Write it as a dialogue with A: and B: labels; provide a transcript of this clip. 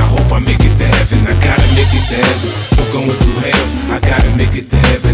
A: I hope I make it to heaven. I gotta make it to heaven. For going through hell, I gotta make it to heaven.